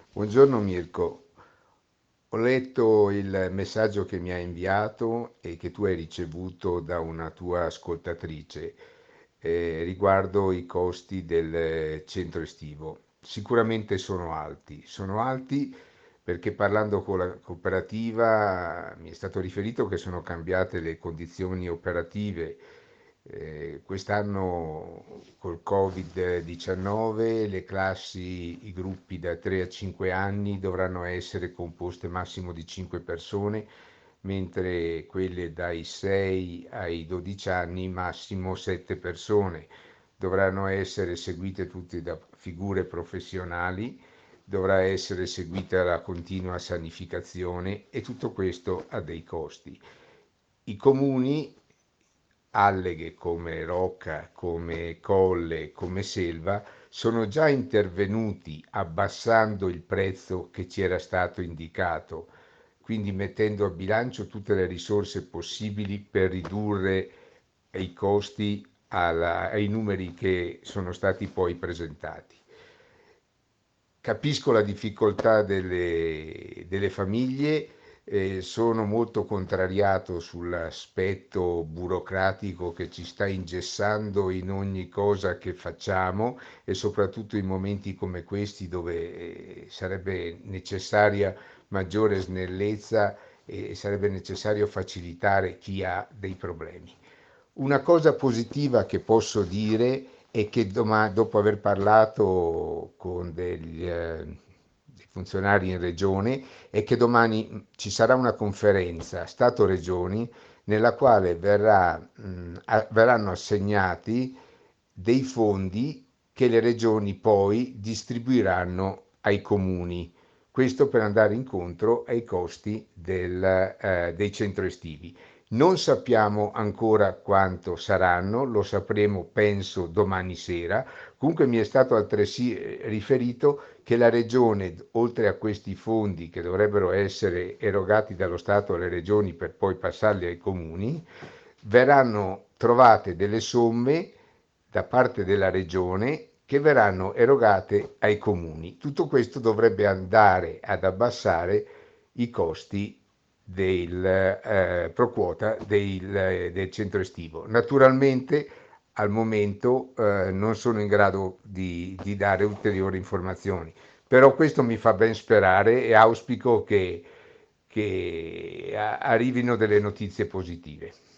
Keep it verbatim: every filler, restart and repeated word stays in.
Buongiorno Mirko, ho letto il messaggio che mi hai inviato e che tu hai ricevuto da una tua ascoltatrice eh, riguardo i costi del centro estivo. Sicuramente sono alti, sono alti perché parlando con la cooperativa mi è stato riferito che sono cambiate le condizioni operative. Eh, quest'anno col covid diciannove le classi, i gruppi da tre a cinque anni dovranno essere composte massimo di cinque persone, mentre quelle dai sei ai dodici anni massimo sette persone. Dovranno essere seguite tutte da figure professionali, dovrà essere seguita la continua sanificazione e tutto questo ha dei costi. I comuni, alleghe come Rocca, come Colle, come Selva, sono già intervenuti abbassando il prezzo che ci era stato indicato, quindi mettendo a bilancio tutte le risorse possibili per ridurre i costi alla- ai numeri che sono stati poi presentati. Capisco la difficoltà delle, delle famiglie, eh, sono molto contrariato sull'aspetto burocratico che ci sta ingessando in ogni cosa che facciamo e soprattutto in momenti come questi dove eh, sarebbe necessaria maggiore snellezza e sarebbe necessario facilitare chi ha dei problemi. Una cosa positiva che posso dire è che doma- dopo aver parlato con degli, eh, dei funzionari in regione, è che domani ci sarà una conferenza Stato-Regioni nella quale verrà, mh, a- verranno assegnati dei fondi che le regioni poi distribuiranno ai comuni. Questo per andare incontro ai costi del, eh, dei centri estivi. Non sappiamo ancora quanto saranno, lo sapremo penso domani sera. Comunque mi è stato altresì eh, riferito che la Regione, oltre a questi fondi che dovrebbero essere erogati dallo Stato alle regioni per poi passarli ai comuni, verranno trovate delle somme da parte della Regione che verranno erogate ai comuni. Tutto questo dovrebbe andare ad abbassare i costi del eh, pro quota del, del centro estivo. Naturalmente al momento eh, non sono in grado di, di dare ulteriori informazioni, però questo mi fa ben sperare e auspico che, che arrivino delle notizie positive.